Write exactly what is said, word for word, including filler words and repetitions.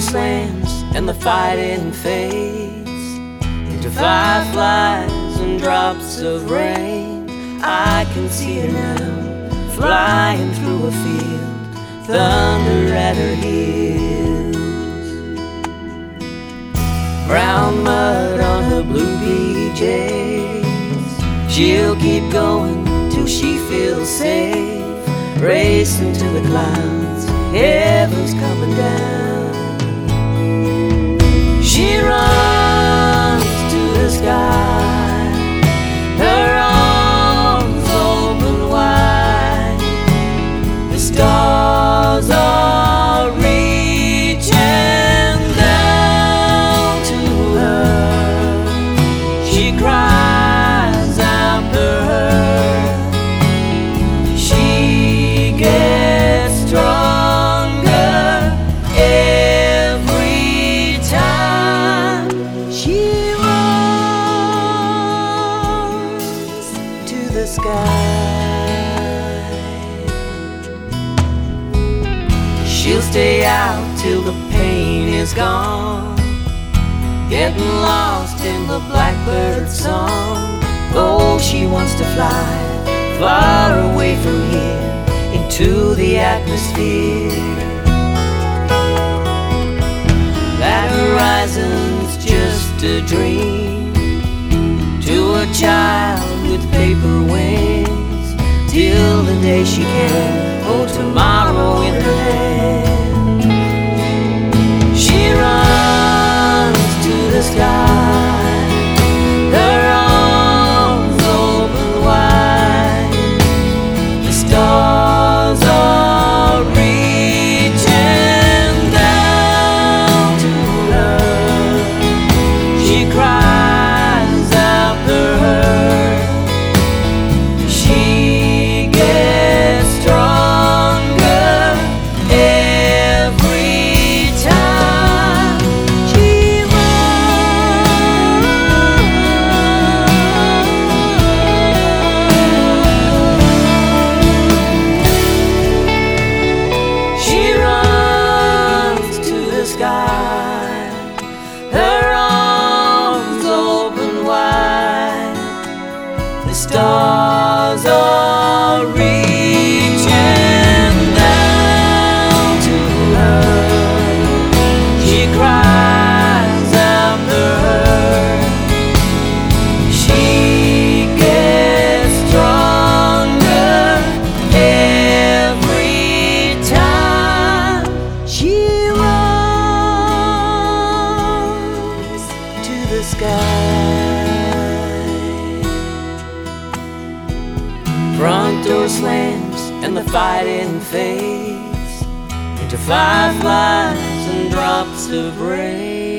slams and the fighting fades into fireflies and drops of rain. I can see her now, flying through a field, thunder at her heels. Brown mud on her blue P Js. She'll keep going till she feels safe, racing to the clouds, heaven's coming down. She runs to the sky, her arms open wide. The stars are reaching down to her. She cries after her. She gets stronger every time. She runs to the sky. She'll stay out till the pain is gone, getting lost in the blackbird song. Oh, she wants to fly far away from here, into the atmosphere. That horizon's just a dream to a child with paper wings, till the day she can hold tomorrow in her hand. She runs to the sky, her arms open wide. The stars are reaching down to her. She cries after her. She gets stronger every time. She runs. She runs to the sky, her arms open wide. The stars are reaching down to her. She cries after her. She gets stronger every time. She runs to the sky. Front door slams and the fighting fades into fireflies and drops of rain.